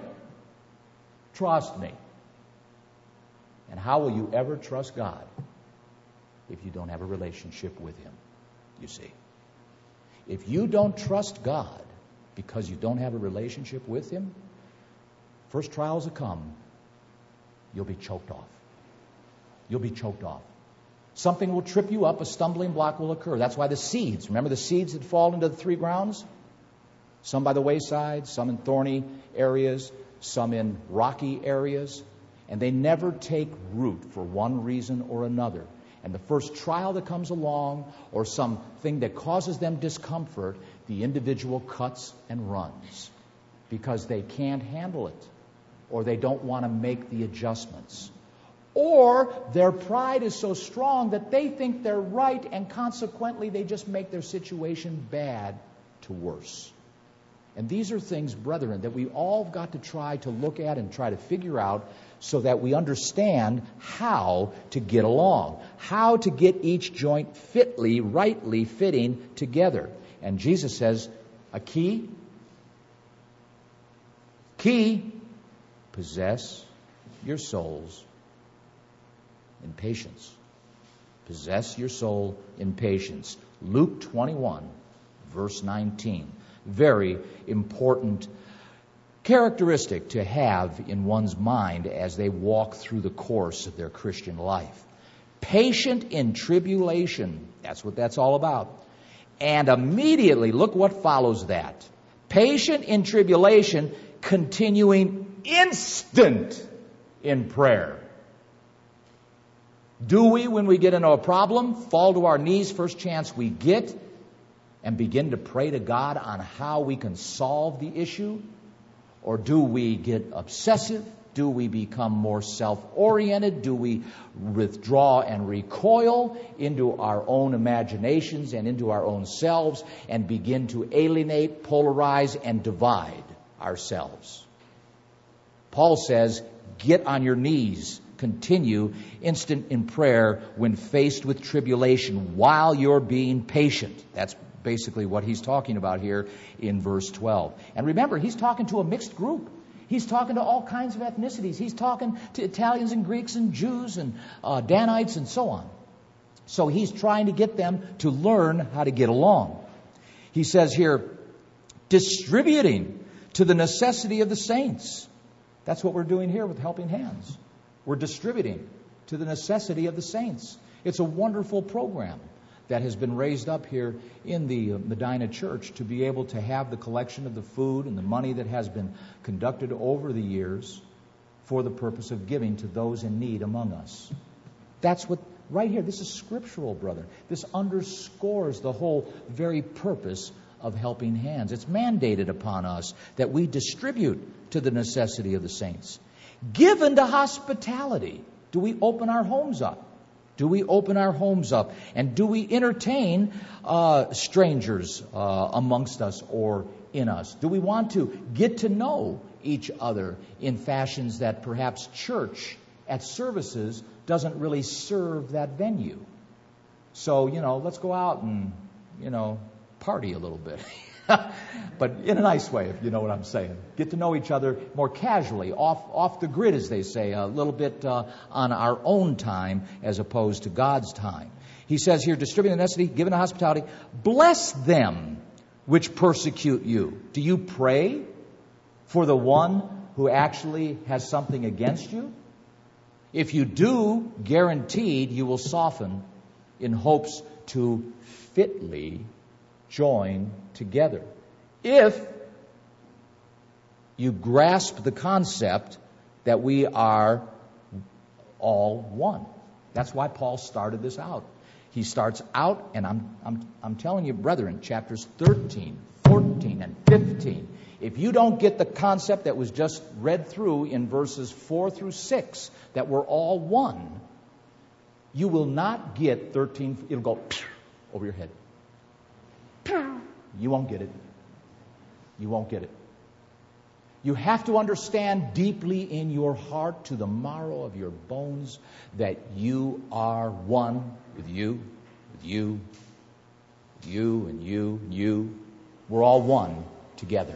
Trust me. And how will you ever trust God if you don't have a relationship with him? You see. If you don't trust God because you don't have a relationship with him, first trials will come, you'll be choked off. You'll be choked off. Something will trip you up, a stumbling block will occur. That's why the seeds, remember the seeds that fall into the three grounds? Some by the wayside, some in thorny areas, some in rocky areas. And they never take root for one reason or another. And the first trial that comes along, or something that causes them discomfort, the individual cuts and runs because they can't handle it, or they don't want to make the adjustments. Or their pride is so strong that they think they're right, and consequently they just make their situation bad to worse. And these are things, brethren, that we all got to try to look at and try to figure out so that we understand how to get along, how to get each joint fitly, rightly fitting together. And Jesus says, a key, key, possess your souls in patience. Possess your soul in patience. Luke twenty-one, verse nineteen. Very important characteristic to have in one's mind as they walk through the course of their Christian life. Patient in tribulation. That's what that's all about. And immediately, look what follows that. Patient in tribulation, continuing instant in prayer. Do we, when we get into a problem, fall to our knees first chance we get and begin to pray to God on how we can solve the issue? Or do we get obsessive? Do we become more self-oriented? Do we withdraw and recoil into our own imaginations and into our own selves and begin to alienate, polarize, and divide ourselves? Paul says, get on your knees. Continue instant in prayer when faced with tribulation while you're being patient. That's basically what he's talking about here in verse twelve. And remember, he's talking to a mixed group. He's talking to all kinds of ethnicities. He's talking to Italians and Greeks and Jews and uh, Danites and so on. So he's trying to get them to learn how to get along. He says here, distributing to the necessity of the saints. That's what we're doing here with Helping Hands. We're distributing to the necessity of the saints. It's a wonderful program that has been raised up here in the Medina Church to be able to have the collection of the food and the money that has been conducted over the years for the purpose of giving to those in need among us. That's what, right here, this is scriptural, brother. This underscores the whole very purpose of Helping Hands. It's mandated upon us that we distribute to the necessity of the saints. Given to hospitality. Do we open our homes up? Do we open our homes up? And do we entertain uh, strangers uh, amongst us or in us? Do we want to get to know each other in fashions that perhaps church at services doesn't really serve that venue? So, you know, let's go out and, you know, party a little bit. But in a nice way, if you know what I'm saying. Get to know each other more casually, off off the grid, as they say, a little bit uh, on our own time as opposed to God's time. He says here, distributing the necessity, giving the hospitality, bless them which persecute you. Do you pray for the one who actually has something against you? If you do, guaranteed you will soften in hopes to fitly join together. If you grasp the concept that we are all one. That's why Paul started this out. He starts out, and I'm, I'm, I'm telling you, brethren, chapters thirteen, fourteen, and fifteen, if you don't get the concept that was just read through in verses four through six, that we're all one, you will not get thirteen, it'll go over your head. You won't get it. You won't get it. You have to understand deeply in your heart, to the marrow of your bones, that you are one with you, with you, with you, and you, and you. We're all one together.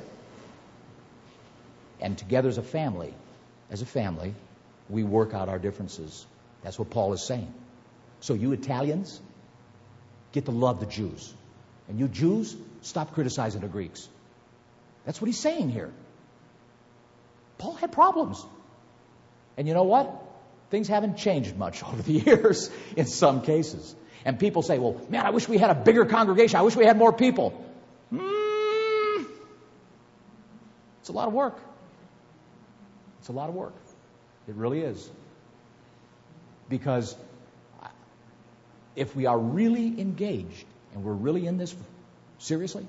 And together as a family, as a family, we work out our differences. That's what Paul is saying. So you Italians, get to love the Jews. And you Jews, stop criticizing the Greeks. That's what he's saying here. Paul had problems. And you know what? Things haven't changed much over the years in some cases. And people say, well, man, I wish we had a bigger congregation. I wish we had more people. Mm, it's a lot of work. It's a lot of work. It really is. Because if we are really engaged and we're really in this seriously,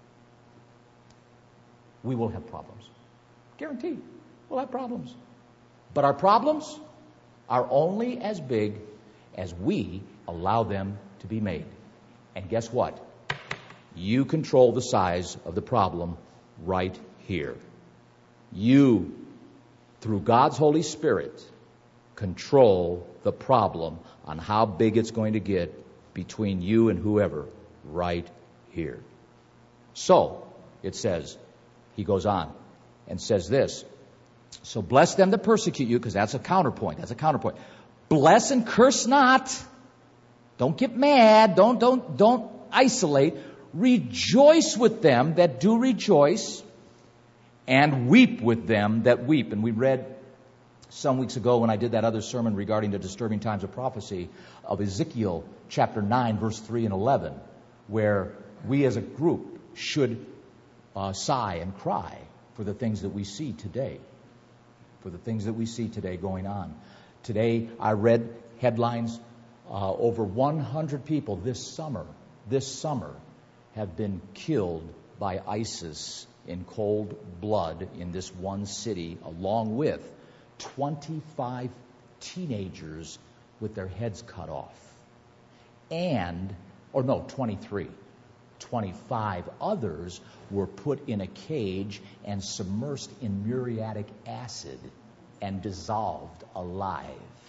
we will have problems. Guaranteed. We'll have problems. But our problems are only as big as we allow them to be made. And guess what? You control the size of the problem right here. You, through God's Holy Spirit, control the problem on how big it's going to get between you and whoever right here. So, it says, he goes on and says this, so bless them that persecute you, because that's a counterpoint. That's a counterpoint. Bless and curse not. Don't get mad. Don't, don't, don't isolate. Rejoice with them that do rejoice, and weep with them that weep. And we read some weeks ago when I did that other sermon regarding the disturbing times of prophecy of Ezekiel chapter nine, verse three and eleven, where we as a group should uh, sigh and cry for the things that we see today. For the things that we see today going on. Today, I read headlines, uh, over one hundred people this summer, this summer, have been killed by ISIS in cold blood in this one city, along with twenty-five teenagers with their heads cut off. And, or no, twenty-three. twenty-five others were put in a cage and submersed in muriatic acid and dissolved alive.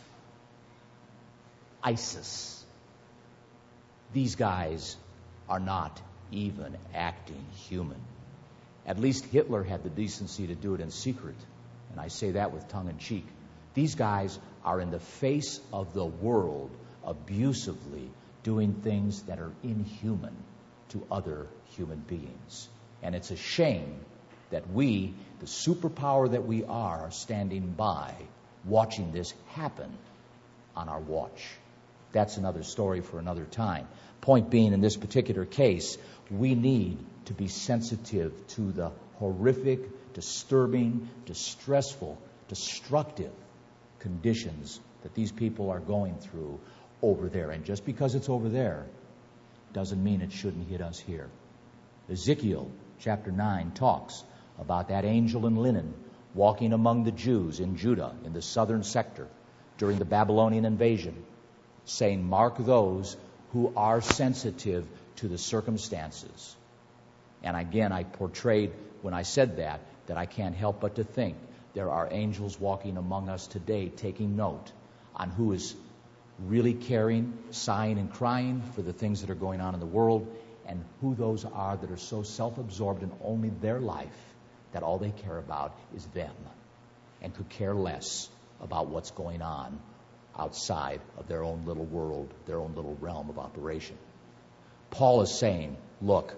ISIS. These guys are not even acting human. At least Hitler had the decency to do it in secret. And I say that with tongue in cheek. These guys are in the face of the world abusively doing things that are inhuman to other human beings. And it's a shame that we, the superpower that we are, are standing by watching this happen on our watch. That's another story for another time. Point being, in this particular case, we need to be sensitive to the horrific, disturbing, distressful, destructive conditions that these people are going through over there. And just because it's over there doesn't mean it shouldn't hit us here. Ezekiel chapter nine talks about that angel in linen walking among the Jews in Judah, in the southern sector, during the Babylonian invasion, saying, mark those who are sensitive to the circumstances. And again, I portrayed, when I said that, that I can't help but to think there are angels walking among us today taking note on who is really caring, sighing and crying for the things that are going on in the world, and who those are that are so self-absorbed in only their life that all they care about is them and could care less about what's going on outside of their own little world, their own little realm of operation. Paul is saying, look,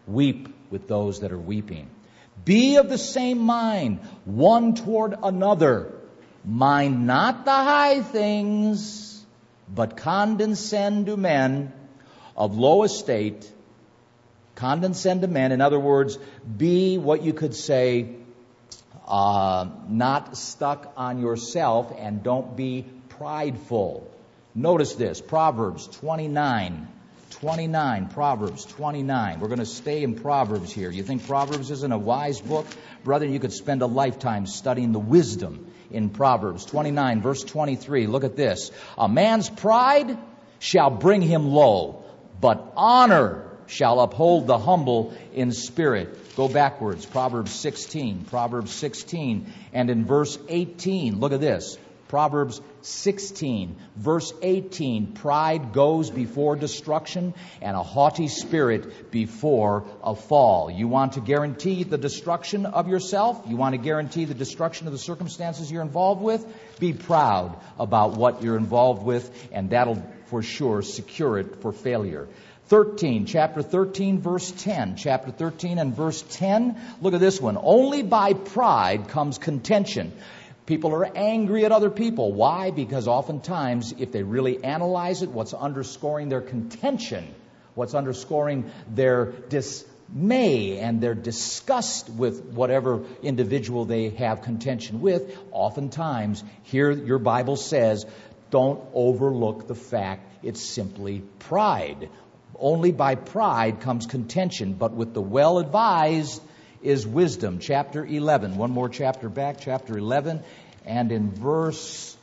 Weep with those that are weeping. Be of the same mind, one toward another. Mind not the high things, but condescend to men of low estate. Condescend to men. In other words, be what you could say, uh, not stuck on yourself, and don't be prideful. Notice this, Proverbs twenty-nine. twenty-nine, Proverbs twenty-nine. We're going to stay in Proverbs here. You think Proverbs isn't a wise book? Brother, you could spend a lifetime studying the wisdom in Proverbs twenty-nine, verse twenty-three. Look at this. A man's pride shall bring him low, but honor shall uphold the humble in spirit. Go backwards, Proverbs sixteen, Proverbs sixteen, and in verse eighteen, look at this. Proverbs sixteen, verse eighteen, pride goes before destruction and a haughty spirit before a fall. You want to guarantee the destruction of yourself? You want to guarantee the destruction of the circumstances you're involved with? Be proud about what you're involved with, and that'll for sure secure it for failure. thirteen, chapter thirteen, verse ten. Chapter thirteen and verse ten. Look at this one. Only by pride comes contention. People are angry at other people. Why? Because oftentimes, if they really analyze it, what's underscoring their contention, what's underscoring their dismay and their disgust with whatever individual they have contention with, oftentimes, here your Bible says, don't overlook the fact it's simply pride. Only by pride comes contention, but with the well-advised is wisdom. Chapter eleven. One more chapter back, chapter eleven, and in verse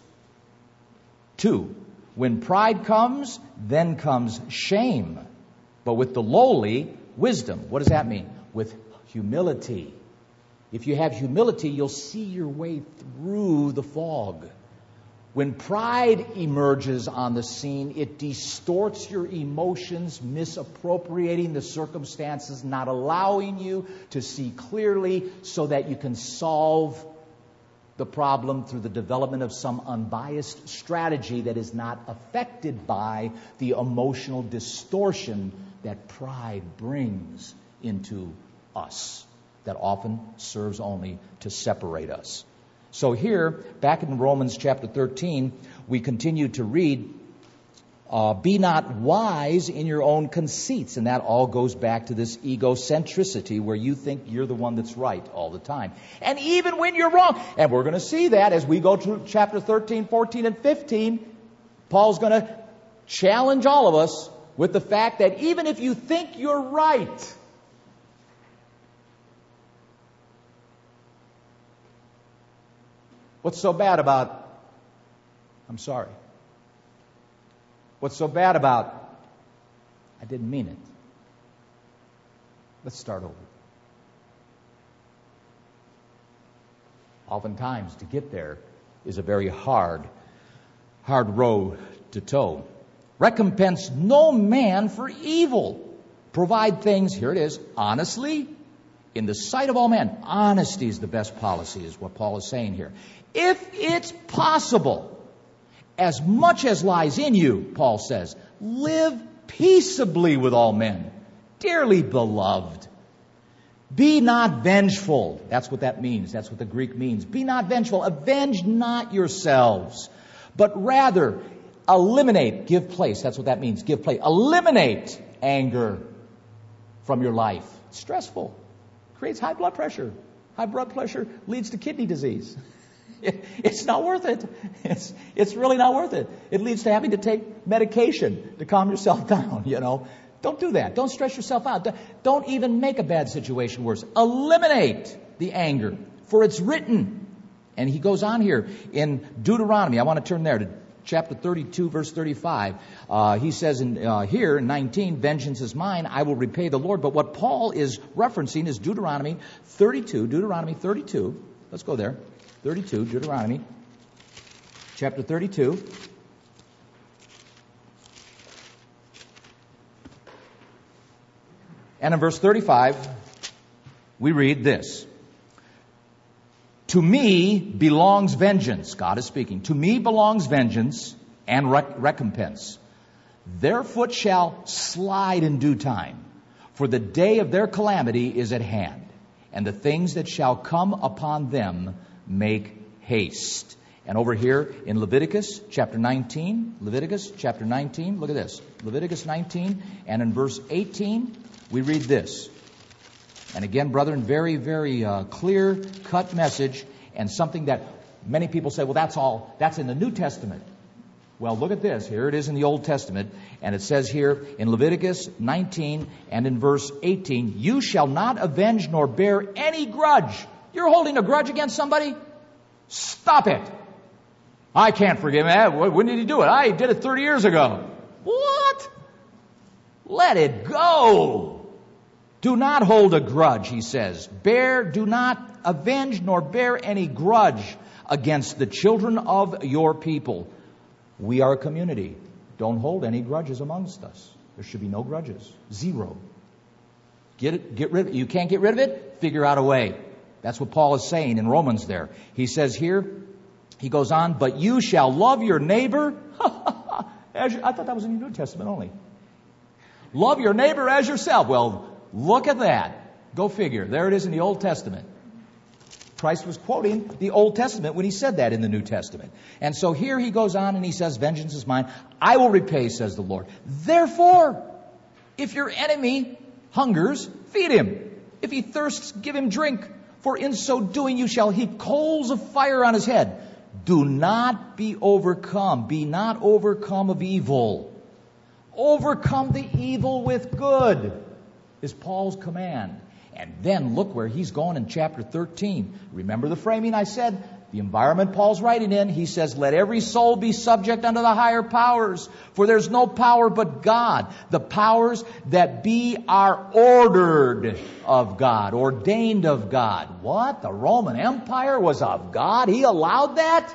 two. When pride comes, then comes shame. But with the lowly, wisdom. What does that mean? With humility. If you have humility, you'll see your way through the fog. When pride emerges on the scene, it distorts your emotions, misappropriating the circumstances, not allowing you to see clearly so that you can solve the problem through the development of some unbiased strategy that is not affected by the emotional distortion that pride brings into us, that often serves only to separate us. So here, back in Romans chapter thirteen, we continue to read, uh, be not wise in your own conceits. And that all goes back to this egocentricity where you think you're the one that's right all the time. And even when you're wrong. And we're going to see that as we go through chapter thirteen, fourteen, and fifteen. Paul's going to challenge all of us with the fact that even if you think you're right, what's so bad about, I'm sorry. What's so bad about, I didn't mean it. Let's start over. Oftentimes, to get there is a very hard, hard road to toe. Recompense no man for evil. Provide things, here it is, honestly, in the sight of all men. Honesty is the best policy, is what Paul is saying here. If it's possible, as much as lies in you, Paul says, live peaceably with all men, dearly beloved. Be not vengeful. That's what that means. That's what the Greek means. Be not vengeful. Avenge not yourselves, but rather eliminate, give place. That's what that means. Give place. Eliminate anger from your life. It's stressful. Creates high blood pressure. High blood pressure leads to kidney disease. It, it's not worth it. It's, it's really not worth it. It leads to having to take medication to calm yourself down, you know. Don't do that. Don't stress yourself out. Don't even make a bad situation worse. Eliminate the anger, for it's written. And he goes on here in Deuteronomy. I want to turn there to chapter thirty-two, verse thirty-five. Uh, he says in uh, here in nineteen, vengeance is mine, I will repay the Lord. But what Paul is referencing is Deuteronomy thirty-two. Deuteronomy thirty-two. Let's go there. thirty-two, Deuteronomy, chapter thirty-two. And in verse thirty-five, we read this. To me belongs vengeance. God is speaking. To me belongs vengeance and rec- recompense. Their foot shall slide in due time. For the day of their calamity is at hand, and the things that shall come upon them make haste. And over here in Leviticus chapter nineteen, Leviticus chapter nineteen, look at this. Leviticus nineteen, and in verse eighteen, we read this. And again, brethren, very, very uh, clear-cut message, and something that many people say, well, that's all, that's in the New Testament. Well, look at this. Here it is in the Old Testament, and it says here in Leviticus nineteen and in verse eighteen, you shall not avenge nor bear any grudge. You're holding a grudge against somebody? Stop it. I can't forgive him. When did he do it? I did it thirty years ago. What? Let it go. Do not hold a grudge, he says. Bear, do not avenge nor bear any grudge against the children of your people. We are a community. Don't hold any grudges amongst us. There should be no grudges. Zero. Get it, get rid of it. You can't get rid of it? Figure out a way. That's what Paul is saying in Romans there. He says here, he goes on, but you shall love your neighbor. as you, I thought that was in the New Testament only. Love your neighbor as yourself. Well, look at that. Go figure. There it is in the Old Testament. Christ was quoting the Old Testament when he said that in the New Testament. And so here he goes on and he says, vengeance is mine. I will repay, says the Lord. Therefore, if your enemy hungers, feed him. If he thirsts, give him drink. For in so doing you shall heap coals of fire on his head. Do not be overcome. Be not overcome of evil. Overcome the evil with good, is Paul's command. And then look where he's going in chapter thirteen. Remember the framing I said? The environment Paul's writing in. He says, let every soul be subject unto the higher powers. For there's no power but God. The powers that be are ordered of God, ordained of God. What? The Roman Empire was of God? He allowed that?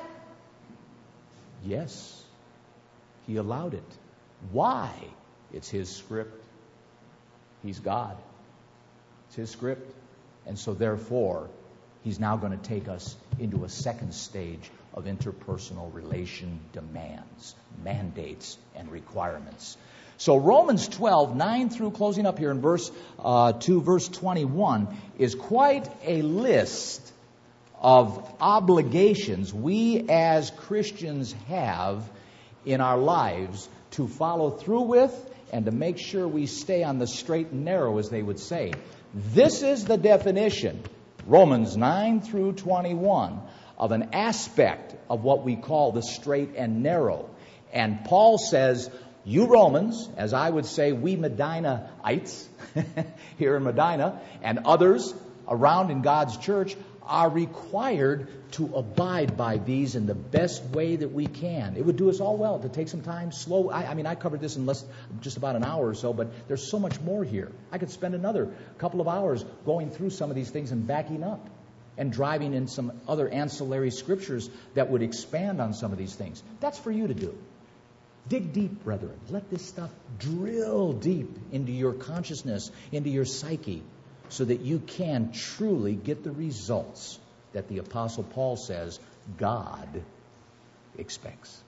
Yes. He allowed it. Why? It's His script. He's God. It's His script. And so therefore, He's now going to take us into a second stage of interpersonal relation demands, mandates, and requirements. So Romans twelve, nine through closing up here in verse uh, two, verse twenty-one, is quite a list of obligations we as Christians have in our lives to follow through with and to make sure we stay on the straight and narrow, as they would say. This is the definition, Romans nine through twenty-one, of an aspect of what we call the straight and narrow. And Paul says, you Romans, as I would say, we Medinaites here in Medina, and others around in God's church, are required to abide by these in the best way that we can. It would do us all well to take some time, slow. I, I mean, I covered this in less, just about an hour or so, but there's so much more here. I could spend another couple of hours going through some of these things and backing up and driving in some other ancillary scriptures that would expand on some of these things. That's for you to do. Dig deep, brethren. Let this stuff drill deep into your consciousness, into your psyche, so that you can truly get the results that the Apostle Paul says God expects.